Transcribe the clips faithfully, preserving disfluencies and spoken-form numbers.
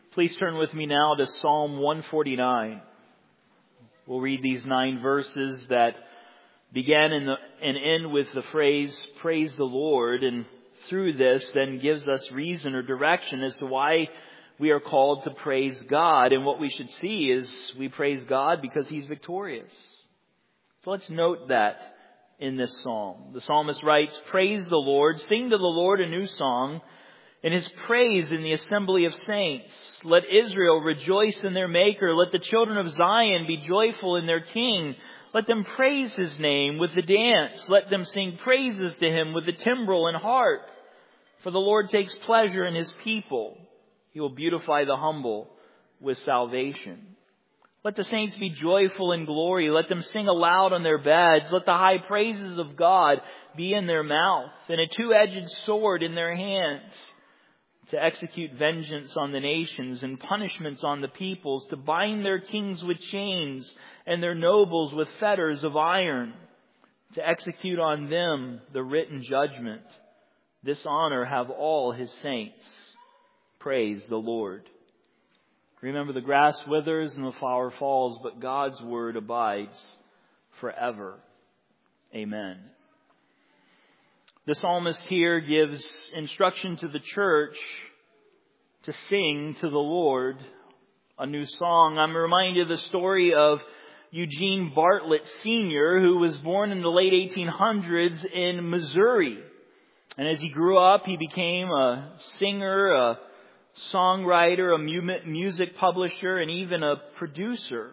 Please turn with me now to Psalm one forty-nine. We'll read these nine verses that begin in the, and end with the phrase, praise the Lord. And through this then gives us reason or direction as to why we are called to praise God. And what we should see is we praise God because He's victorious. So let's note that in this psalm. The psalmist writes, praise the Lord, sing to the Lord a new song, in His praise in the assembly of saints. Let Israel rejoice in their Maker. Let the children of Zion be joyful in their King. Let them praise His name with the dance. Let them sing praises to Him with the timbrel and harp. For the Lord takes pleasure in His people. He will beautify the humble with salvation. Let the saints be joyful in glory. Let them sing aloud on their beds. Let the high praises of God be in their mouth, and a two-edged sword in their hands, to execute vengeance on the nations and punishments on the peoples, to bind their kings with chains and their nobles with fetters of iron, to execute on them the written judgment. This honor have all His saints. Praise the Lord. Remember, the grass withers and the flower falls, but God's word abides forever. Amen. The psalmist here gives instruction to the church to sing to the Lord a new song. I'm reminded of the story of Eugene Bartlett Senior, who was born in the late eighteen hundreds in Missouri. And as he grew up, he became a singer, a songwriter, a music publisher, and even a producer.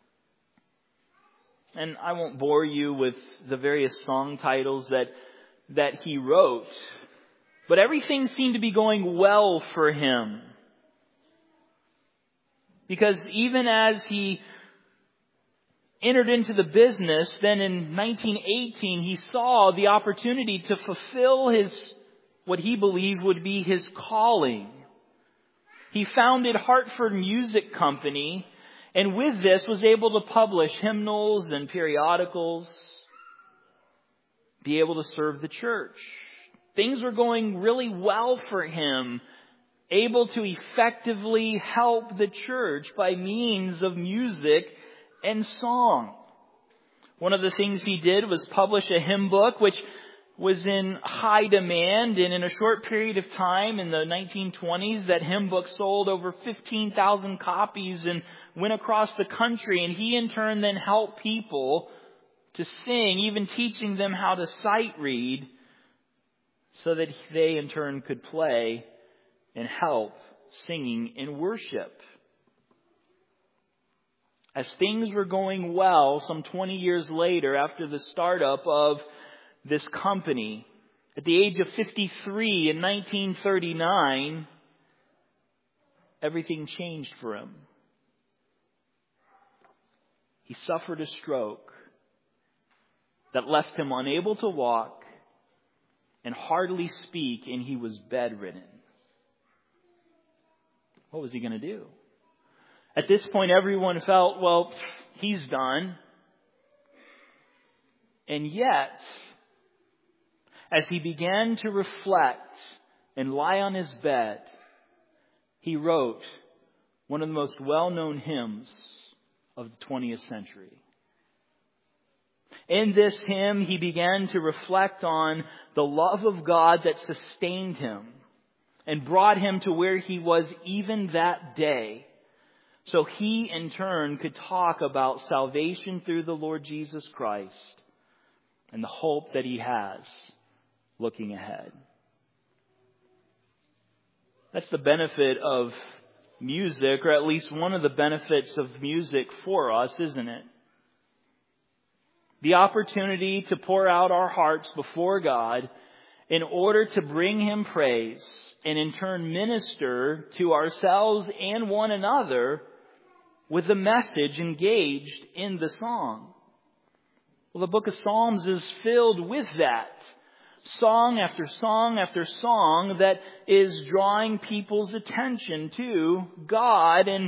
And I won't bore you with the various song titles that that he wrote, but everything seemed to be going well for him. Because even as he entered into the business, then in nineteen eighteen, he saw the opportunity to fulfill his, what he believed would be his calling. He founded Hartford Music Company, and with this was able to publish hymnals and periodicals, be able to serve the church. Things were going really well for him, able to effectively help the church by means of music and song. One of the things he did was publish a hymn book, which was in high demand, and in a short period of time in the nineteen twenties, that hymn book sold over fifteen thousand copies and went across the country. And he in turn then helped people to sing, even teaching them how to sight read, so that they in turn could play and help singing in worship. As things were going well, some twenty years later, after the startup of this company, at the age of fifty-three in nineteen thirty-nine, everything changed for him. He suffered a stroke that left him unable to walk and hardly speak, and he was bedridden. What was he going to do? At this point, everyone felt, well, he's done. And yet, as he began to reflect and lie on his bed, he wrote one of the most well-known hymns of the twentieth century. In this hymn, he began to reflect on the love of God that sustained him and brought him to where he was even that day. So he, in turn, could talk about salvation through the Lord Jesus Christ and the hope that he has looking ahead. That's the benefit of music, or at least one of the benefits of music for us, isn't it? The opportunity to pour out our hearts before God in order to bring Him praise and in turn minister to ourselves and one another with the message engaged in the song. Well, the book of Psalms is filled with that. Song after song after song that is drawing people's attention to God and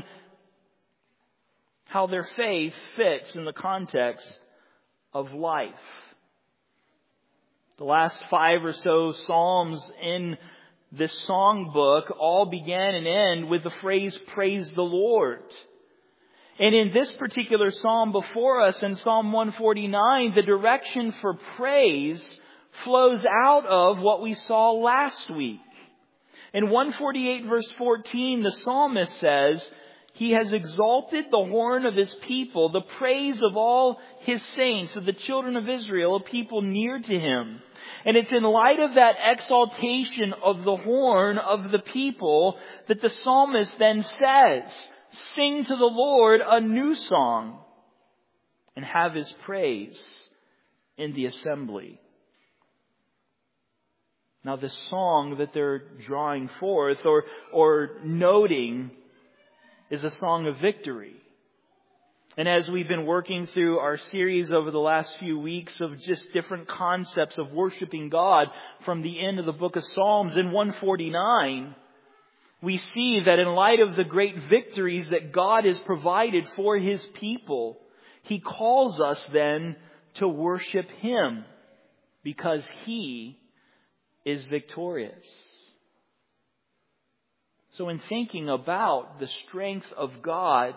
how their faith fits in the context of life. The last five or so psalms in this song book all began and end with the phrase, praise the Lord. And in this particular psalm before us, in Psalm one forty-nine, the direction for praise flows out of what we saw last week. In one forty-eight verse fourteen, the psalmist says, He has exalted the horn of His people, the praise of all His saints, of the children of Israel, a people near to Him. And it's in light of that exaltation of the horn of the people that the psalmist then says, sing to the Lord a new song and have His praise in the assembly. Now the song that they're drawing forth or, or noting is a song of victory. And as we've been working through our series over the last few weeks of just different concepts of worshiping God from the end of the book of Psalms in one forty-nine, we see that in light of the great victories that God has provided for His people, He calls us then to worship Him because He is victorious. So in thinking about the strength of God,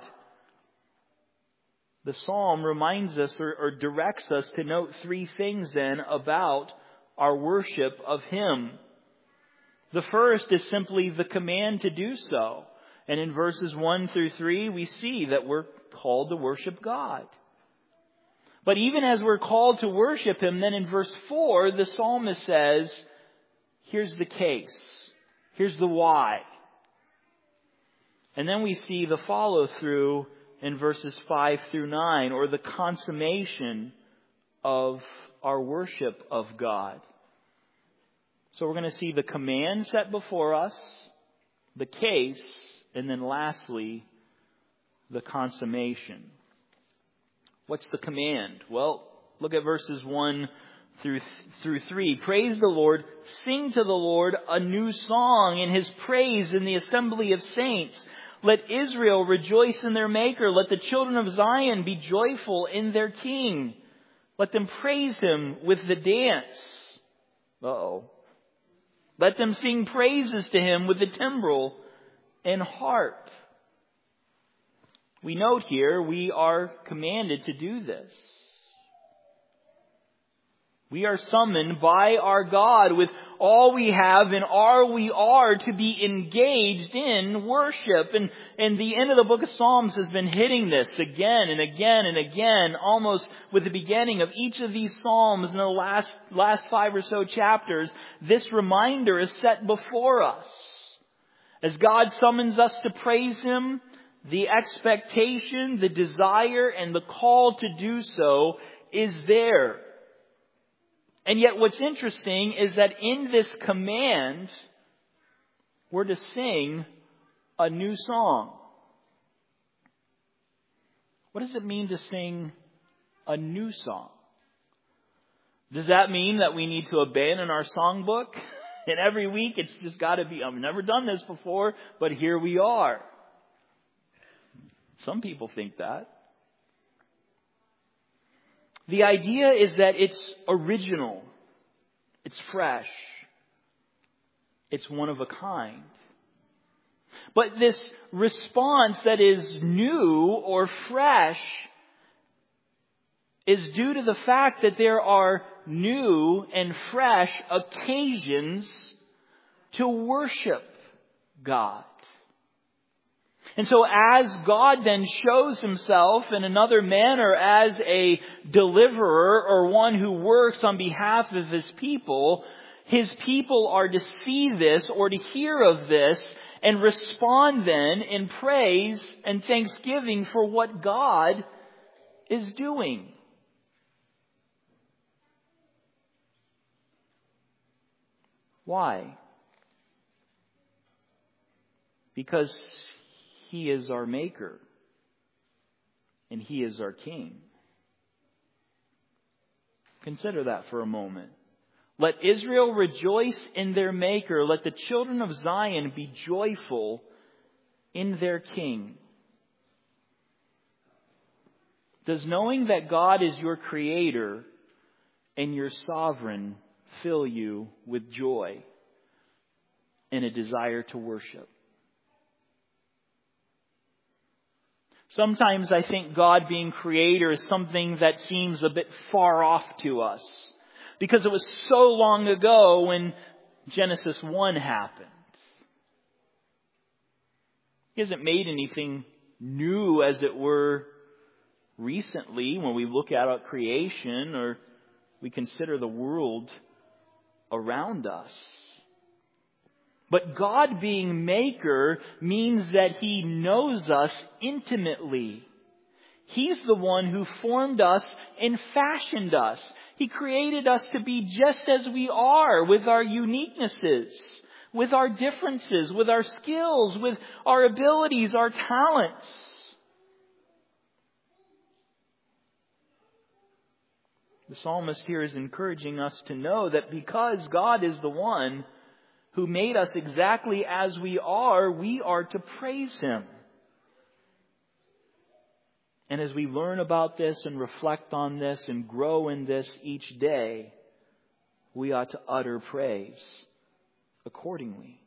the psalm reminds us or, or directs us to note three things then about our worship of Him. The first is simply the command to do so. And in verses one through three, we see that we're called to worship God. But even as we're called to worship Him, then in verse four, the psalmist says, here's the case. Here's the why. And then we see the follow through in verses five through nine, or the consummation of our worship of God. So we're going to see the command set before us, the case, and then lastly, the consummation. What's the command? Well, look at verses one through through three. Praise the Lord, sing to the Lord a new song in His praise in the assembly of saints. Let Israel rejoice in their Maker. Let the children of Zion be joyful in their King. Let them praise Him with the dance. Uh-oh. Let them sing praises to Him with the timbrel and harp. We note here we are commanded to do this. We are summoned by our God with all we have and all we are to be engaged in worship. And, and the end of the book of Psalms has been hitting this again and again and again, almost with the beginning of each of these Psalms in the last, last five or so chapters. This reminder is set before us. As God summons us to praise Him, the expectation, the desire, and the call to do so is there. And yet what's interesting is that in this command, we're to sing a new song. What does it mean to sing a new song? Does that mean that we need to abandon our songbook? And every week it's just got to be, I've never done this before, but here we are. Some people think that. The idea is that it's original. It's fresh. It's one of a kind. But this response that is new or fresh is due to the fact that there are new and fresh occasions to worship God. And so as God then shows Himself in another manner as a deliverer or one who works on behalf of His people, His people are to see this or to hear of this and respond then in praise and thanksgiving for what God is doing. Why? Because He is our Maker, and He is our King. Consider that for a moment. Let Israel rejoice in their Maker. Let the children of Zion be joyful in their King. Does knowing that God is your Creator and your Sovereign fill you with joy? and a desire to worship. Sometimes I think God being creator is something that seems a bit far off to us, because it was so long ago when Genesis one happened. He hasn't made anything new, as it were, recently when we look at our creation or we consider the world around us. But God being maker means that He knows us intimately. He's the one who formed us and fashioned us. He created us to be just as we are, with our uniquenesses, with our differences, with our skills, with our abilities, our talents. The psalmist here is encouraging us to know that because God is the one who made us exactly as we are, we are to praise Him. And as we learn about this and reflect on this and grow in this each day, we ought to utter praise accordingly.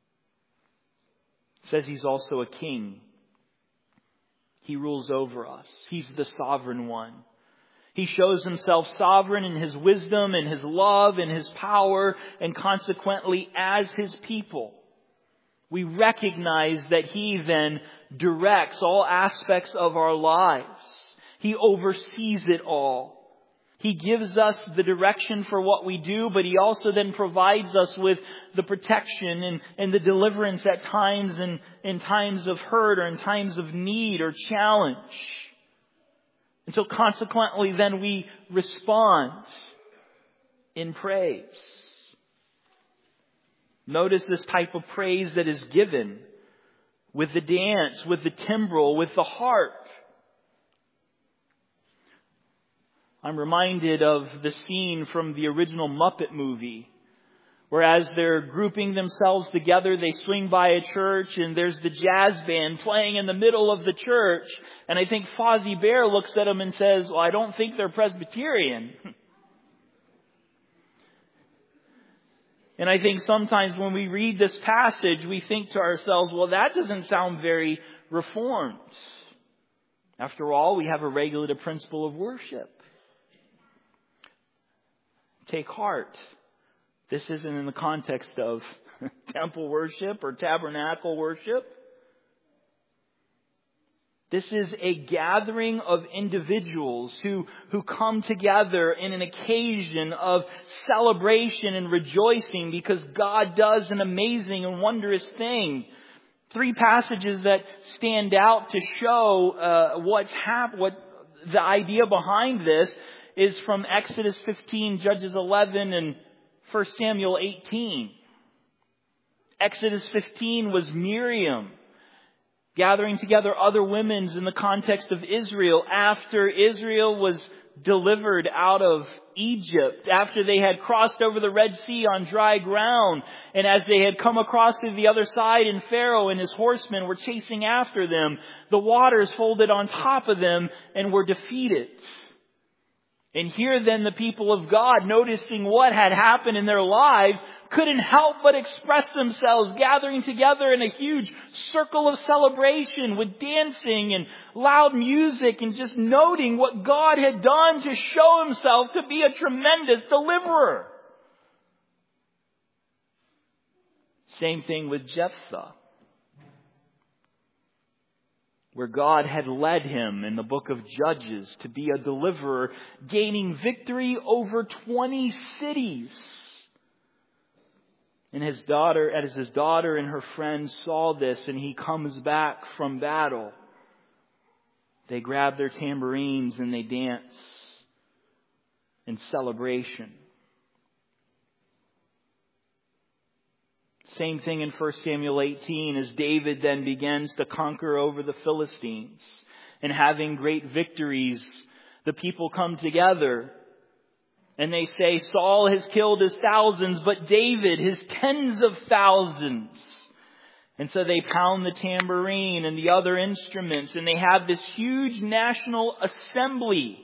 It says He's also a king. He rules over us. He's the sovereign one. He shows Himself sovereign in His wisdom and His love and His power, and consequently as His people. We recognize that He then directs all aspects of our lives. He oversees it all. He gives us the direction for what we do, but He also then provides us with the protection and, and the deliverance at times, and in times of hurt or in times of need or challenge. And so consequently then we respond in praise. Notice this type of praise that is given with the dance, with the timbrel, with the harp. I'm reminded of the scene from the original Muppet movie, where as they're grouping themselves together, they swing by a church and there's the jazz band playing in the middle of the church. And I think Fozzie Bear looks at them and says, well, I don't think they're Presbyterian. And I think sometimes when we read this passage, we think to ourselves, well, that doesn't sound very Reformed. After all, we have a regulative principle of worship. Take heart. This isn't in the context of temple worship or tabernacle worship. This is a gathering of individuals who, who come together in an occasion of celebration and rejoicing because God does an amazing and wondrous thing. Three passages that stand out to show uh, what's hap- what the idea behind this is from Exodus fifteen, Judges eleven, and First Samuel eighteen. Exodus fifteen was Miriam gathering together other women in the context of Israel after Israel was delivered out of Egypt, after they had crossed over the Red Sea on dry ground, and as they had come across to the other side and Pharaoh and his horsemen were chasing after them, the waters folded on top of them and were defeated. And here then the people of God, noticing what had happened in their lives, couldn't help but express themselves, gathering together in a huge circle of celebration with dancing and loud music and just noting what God had done to show Himself to be a tremendous deliverer. Same thing with Jephthah, where God had led him in the book of Judges to be a deliverer, gaining victory over twenty cities. And his daughter, as his daughter and her friends saw this, and he comes back from battle, they grab their tambourines and they dance in celebration. Same thing in First Samuel eighteen, as David then begins to conquer over the Philistines. And having great victories, the people come together and they say, Saul has killed his thousands, but David his tens of thousands. And so they pound the tambourine and the other instruments, and they have this huge national assembly.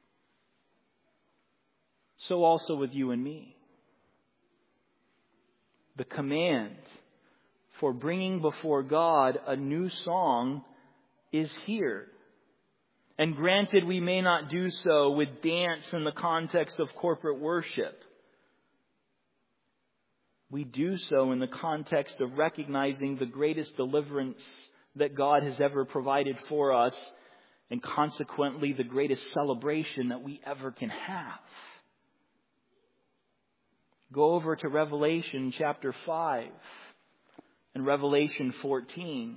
So also with you and me. the command for bringing before God a new song is here. And granted, we may not do so with dance in the context of corporate worship. We do so in the context of recognizing the greatest deliverance that God has ever provided for us, and consequently the greatest celebration that we ever can have. Go over to Revelation chapter five and Revelation fourteen.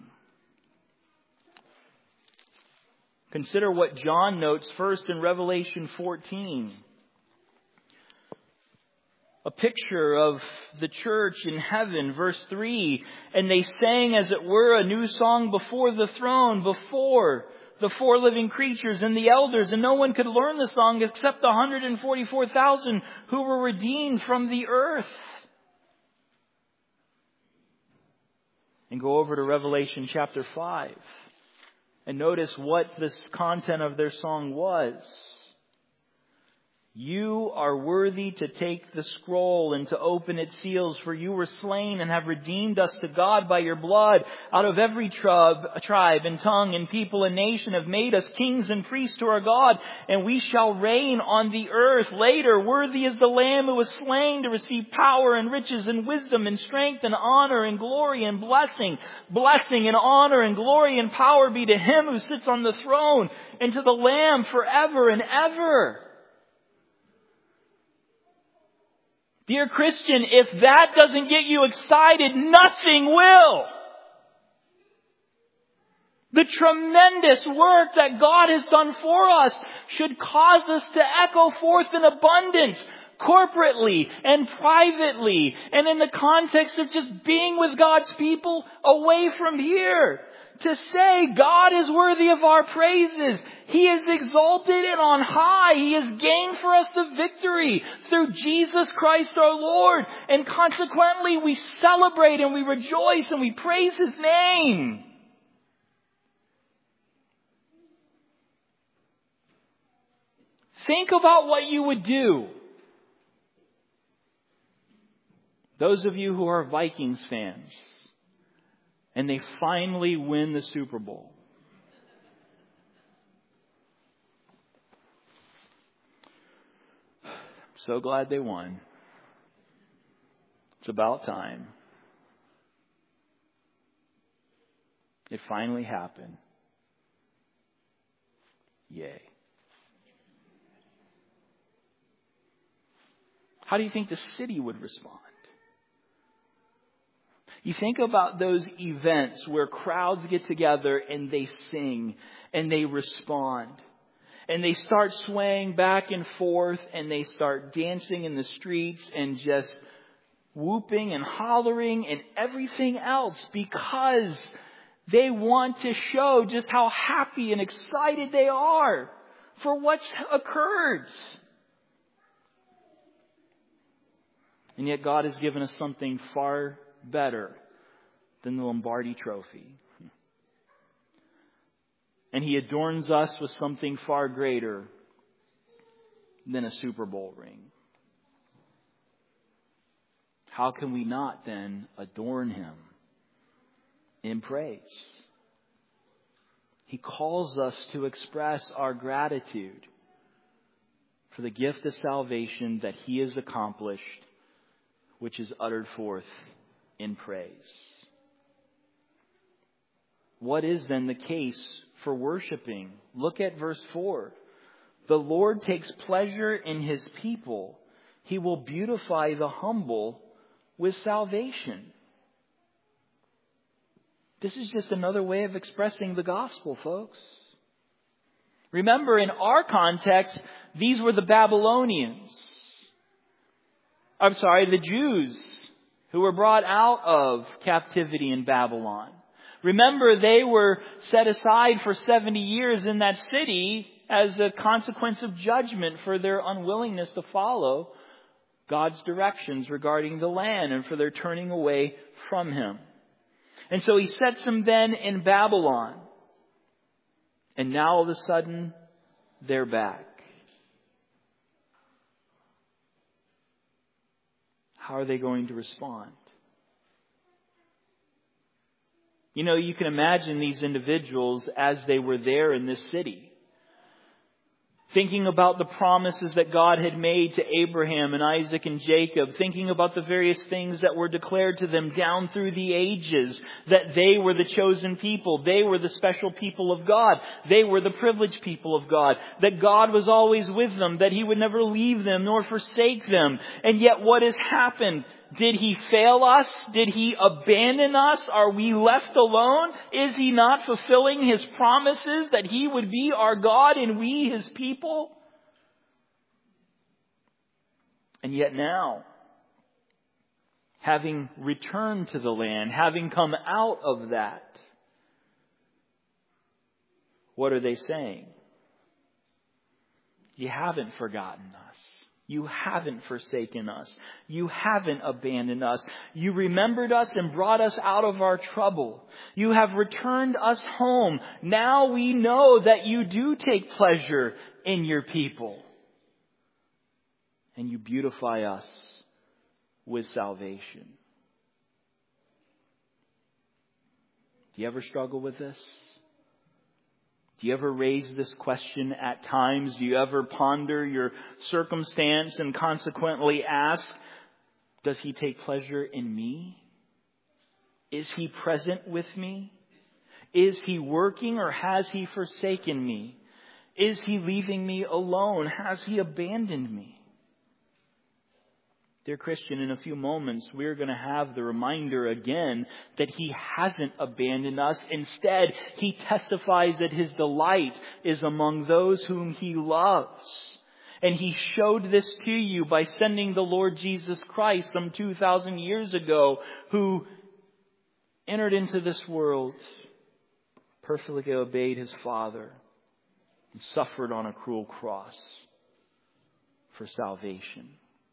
Consider what John notes first in Revelation fourteen. A picture of the church in heaven, verse three. And they sang as it were a new song before the throne, before the four living creatures and the elders. And no one could learn the song except the one hundred forty-four thousand who were redeemed from the earth. And go over to Revelation chapter five. And notice what this content of their song was. You are worthy to take the scroll and to open its seals, for you were slain and have redeemed us to God by your blood. Out of every tribe, tribe and tongue and people and nation have made us kings and priests to our God, and we shall reign on the earth. Later, worthy is the Lamb who was slain to receive power and riches and wisdom and strength and honor and glory and blessing. Blessing and honor and glory and power be to Him who sits on the throne and to the Lamb forever and ever. Dear Christian, if that doesn't get you excited, nothing will. The tremendous work that God has done for us should cause us to echo forth in abundance, corporately and privately, and in the context of just being with God's people away from here. To say God is worthy of our praises. He is exalted and on high. He has gained for us the victory through Jesus Christ our Lord. And consequently, we celebrate and we rejoice and we praise His name. Think about what you would do. Those of you who are Vikings fans, and they finally win the Super Bowl. I'm so glad they won. It's about time. It finally happened. Yay. How do you think the city would respond? You think about those events where crowds get together and they sing and they respond. And they start swaying back and forth and they start dancing in the streets and just whooping and hollering and everything else because they want to show just how happy and excited they are for what's occurred. And yet God has given us something far better than the Lombardi Trophy. And He adorns us with something far greater than a Super Bowl ring. How can we not then adorn Him in praise? He calls us to express our gratitude for the gift of salvation that He has accomplished, which is uttered forth in praise. What is then the case for worshiping? Look at verse four. The Lord takes pleasure in His people. He will beautify the humble with salvation. This is just another way of expressing the gospel, folks. Remember, in our context, these were the Babylonians. I'm sorry, the Jews who were brought out of captivity in Babylon. Remember, they were set aside for seventy years in that city as a consequence of judgment for their unwillingness to follow God's directions regarding the land and for their turning away from Him. And so He sets them then in Babylon. And now all of a sudden, they're back. How are they going to respond? You know, you can imagine these individuals as they were there in this city, thinking about the promises that God had made to Abraham and Isaac and Jacob, thinking about the various things that were declared to them down through the ages, that they were the chosen people, they were the special people of God, they were the privileged people of God, that God was always with them, that He would never leave them nor forsake them. And yet what has happened? Did He fail us? Did He abandon us? Are we left alone? Is He not fulfilling His promises that He would be our God and we His people? And yet now, having returned to the land, having come out of that, what are they saying? You haven't forgotten us. You haven't forsaken us. You haven't abandoned us. You remembered us and brought us out of our trouble. You have returned us home. Now we know that you do take pleasure in your people. And you beautify us with salvation. Do you ever struggle with this? Do you ever raise this question at times? Do you ever ponder your circumstance and consequently ask, does He take pleasure in me? Is He present with me? Is He working or has He forsaken me? Is He leaving me alone? Has He abandoned me? Dear Christian, in a few moments, we're going to have the reminder again that He hasn't abandoned us. Instead, He testifies that His delight is among those whom He loves. And He showed this to you by sending the Lord Jesus Christ some two thousand years ago, who entered into this world, perfectly obeyed His Father, and suffered on a cruel cross for salvation.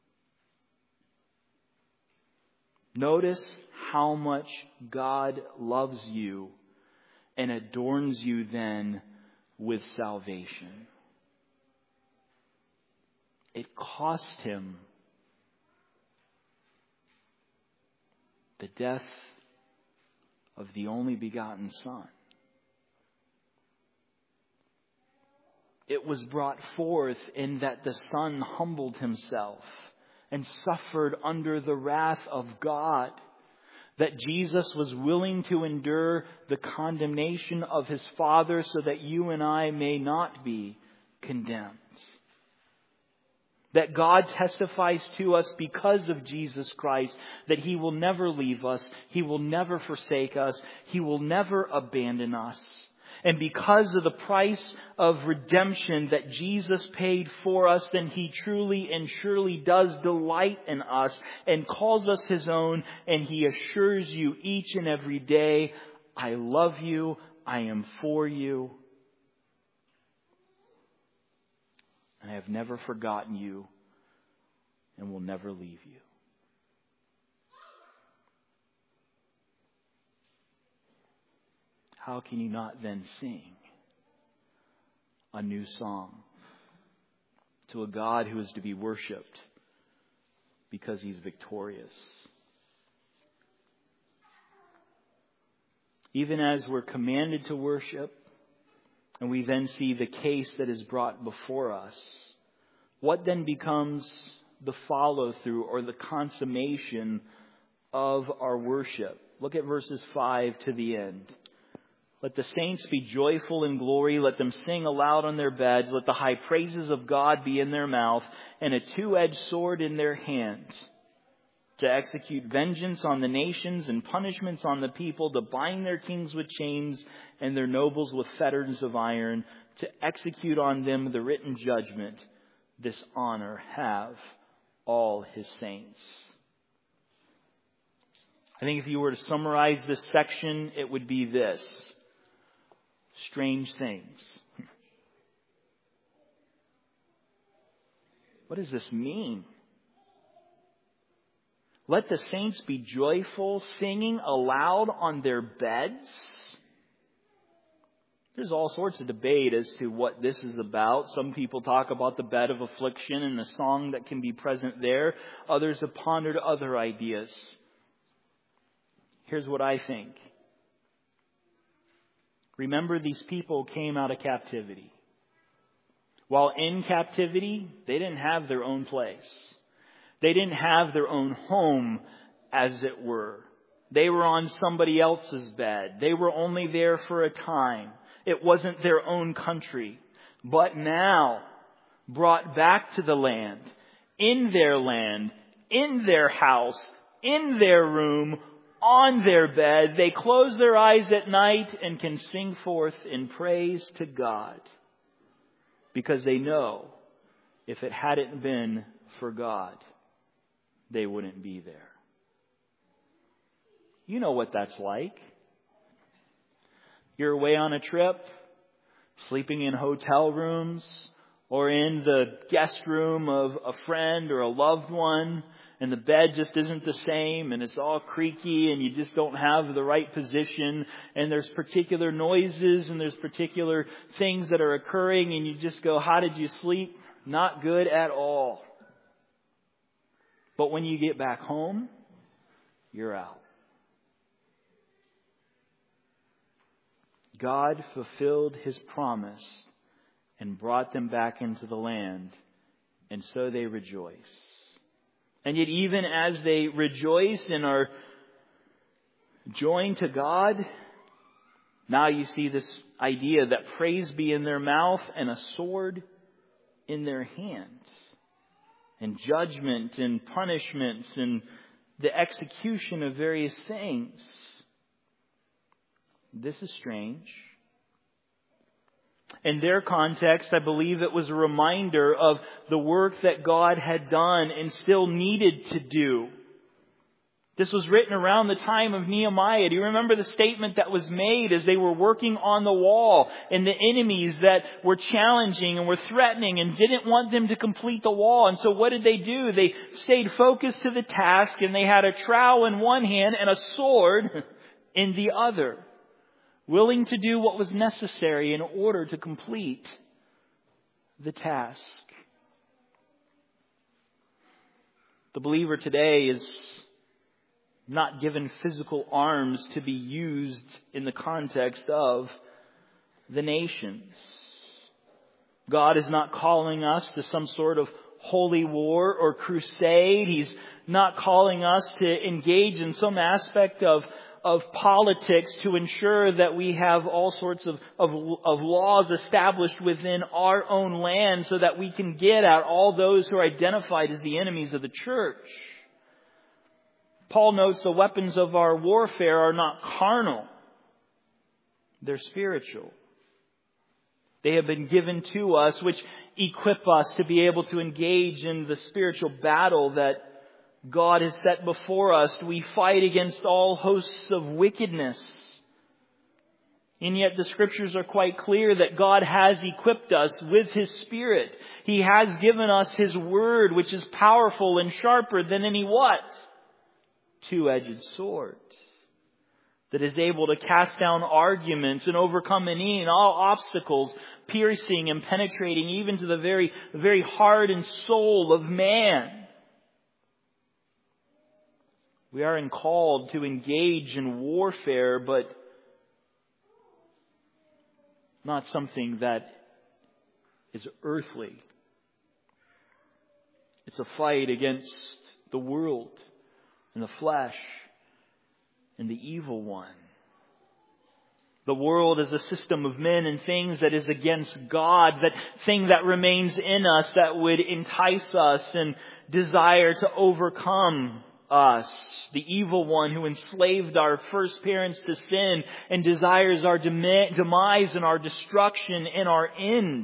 Notice how much God loves you and adorns you then with salvation. It cost Him the death of the only begotten Son. It was brought forth in that the Son humbled Himself and suffered under the wrath of God, that Jesus was willing to endure the condemnation of His Father so that you and I may not be condemned. That God testifies to us because of Jesus Christ that He will never leave us, He will never forsake us, He will never abandon us. And because of the price of redemption that Jesus paid for us, then He truly and surely does delight in us and calls us His own. And He assures you each and every day, I love you, I am for you, and I have never forgotten you and will never leave you. How can you not then sing a new song to a God who is to be worshipped because He's victorious? Even as we're commanded to worship, and we then see the case that is brought before us, what then becomes the follow-through or the consummation of our worship? Look at verses five to the end. Let the saints be joyful in glory. Let them sing aloud on their beds. Let the high praises of God be in their mouth and a two-edged sword in their hand, to execute vengeance on the nations and punishments on the people, to bind their kings with chains and their nobles with fetters of iron, to execute on them the written judgment. This honor have all His saints. I think if you were to summarize this section, it would be this: strange things. What does this mean? Let the saints be joyful, singing aloud on their beds. There's all sorts of debate as to what this is about. Some people talk about the bed of affliction and the song that can be present there. Others have pondered other ideas. Here's what I think. Remember, these people came out of captivity. While in captivity, they didn't have their own place. They didn't have their own home, as it were. They were on somebody else's bed. They were only there for a time. It wasn't their own country. But now, brought back to the land, in their land, in their house, in their room, on their bed, they close their eyes at night and can sing forth in praise to God. Because they know if it hadn't been for God, they wouldn't be there. You know what that's like. You're away on a trip, sleeping in hotel rooms, or in the guest room of a friend or a loved one, and the bed just isn't the same, and it's all creaky, and you just don't have the right position, and there's particular noises, and there's particular things that are occurring, and you just go, how did you sleep? Not good at all. But when you get back home, you're out. God fulfilled His promise and brought them back into the land, and so they rejoice. And yet even as they rejoice and are joined to God, now you see this idea that praise be in their mouth and a sword in their hand. And judgment and punishments and the execution of various things. This is strange. In their context, I believe it was a reminder of the work that God had done and still needed to do. This was written around the time of Nehemiah. Do you remember the statement that was made as they were working on the wall and the enemies that were challenging and were threatening and didn't want them to complete the wall? And so what did they do? They stayed focused to the task, and they had a trowel in one hand and a sword in the other, willing to do what was necessary in order to complete the task. The believer today is not given physical arms to be used in the context of the nations. God is not calling us to some sort of holy war or crusade. He's not calling us to engage in some aspect of of politics to ensure that we have all sorts of, of, of laws established within our own land so that we can get at all those who are identified as the enemies of the church. Paul notes the weapons of our warfare are not carnal. They're spiritual. They have been given to us, which equip us to be able to engage in the spiritual battle that God has set before us. We fight against all hosts of wickedness. And yet the Scriptures are quite clear that God has equipped us with His Spirit. He has given us His Word, which is powerful and sharper than any what? Two-edged sword. That is able to cast down arguments and overcome any and all obstacles, piercing and penetrating even to the very, very heart and soul of man. We are called to engage in warfare, but not something that is earthly. It's a fight against the world and the flesh and the evil one. The world is a system of men and things that is against God, that thing that remains in us that would entice us and desire to overcome us. The evil one who enslaved our first parents to sin and desires our demise and our destruction and our end.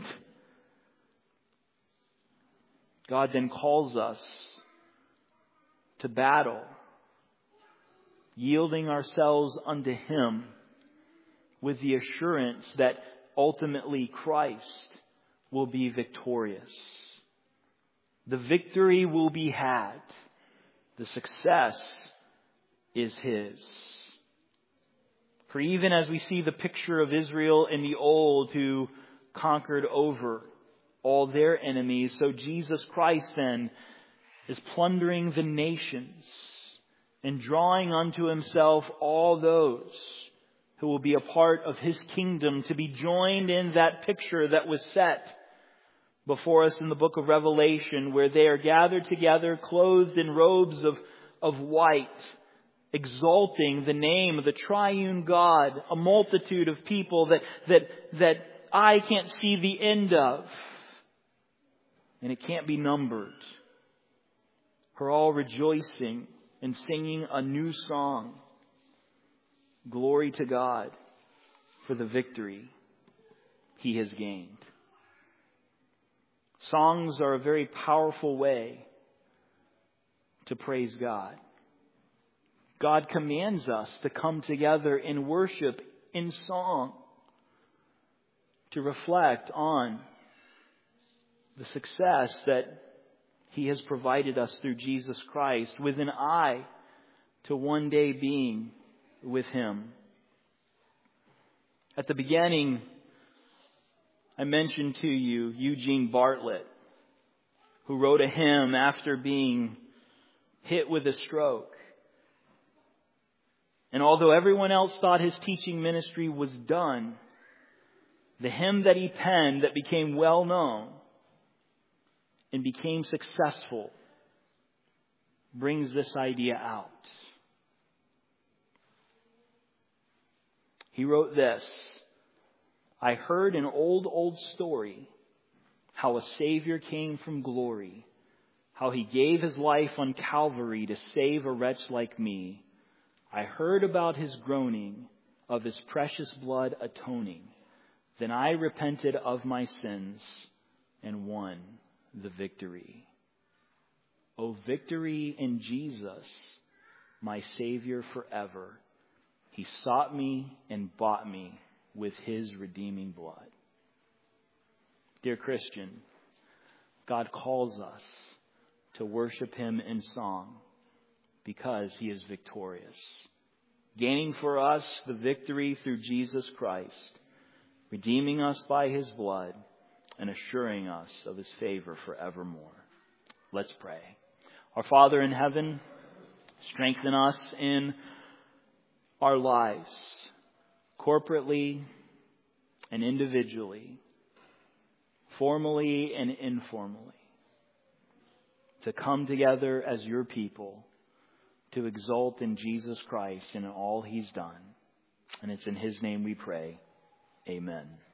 God then calls us to battle, yielding ourselves unto Him with the assurance that ultimately Christ will be victorious. The victory will be had. The success is His. For even as we see the picture of Israel in the old who conquered over all their enemies, so Jesus Christ then is plundering the nations and drawing unto Himself all those who will be a part of His kingdom, to be joined in that picture that was set before us in the book of Revelation, where they are gathered together, clothed in robes of, of white, exalting the name of the triune God, a multitude of people that, that, that I can't see the end of. And it can't be numbered. We're all rejoicing and singing a new song. Glory to God for the victory He has gained. Songs are a very powerful way to praise God. God commands us to come together in worship, in song, to reflect on the success that He has provided us through Jesus Christ, with an eye to one day being with Him. At the beginning, I mentioned to you Eugene Bartlett, who wrote a hymn after being hit with a stroke. And although everyone else thought his teaching ministry was done, the hymn that he penned that became well known and became successful brings this idea out. He wrote this: I heard an old, old story, how a Savior came from glory, how He gave His life on Calvary to save a wretch like me. I heard about His groaning, of His precious blood atoning. Then I repented of my sins and won the victory. O victory in Jesus, my Savior forever. He sought me and bought me with His redeeming blood. Dear Christian, God calls us to worship Him in song because He is victorious, gaining for us the victory through Jesus Christ, redeeming us by His blood, and assuring us of His favor forevermore. Let's pray. Our Father in heaven, strengthen us in our lives, corporately and individually, formally and informally, to come together as your people to exult in Jesus Christ and in all He's done. And it's in His name we pray. Amen.